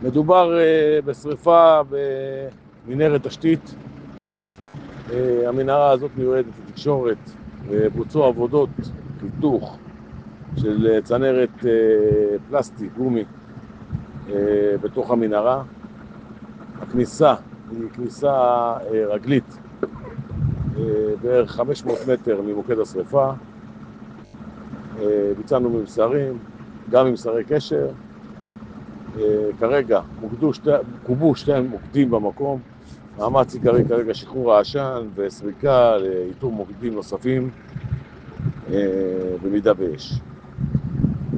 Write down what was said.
מדובר בשריפה במנהרת תשתית. המנהרה הזאת מיועדת לתקשורת, ובוצעו עבודות חיתוך של צנרת פלסטיק, גומי, בתוך המנהרה. הכניסה היא כניסה רגלית, בערך 500 מטר ממוקד השריפה. ביצענו ממסרים, גם ממסרי קשר. כרגע קובו שתי מוקדים במקום. מאמץ עיקרי כרגע שחרור העשן וסריקה לאיתור מוקדים נוספים במידה ויש.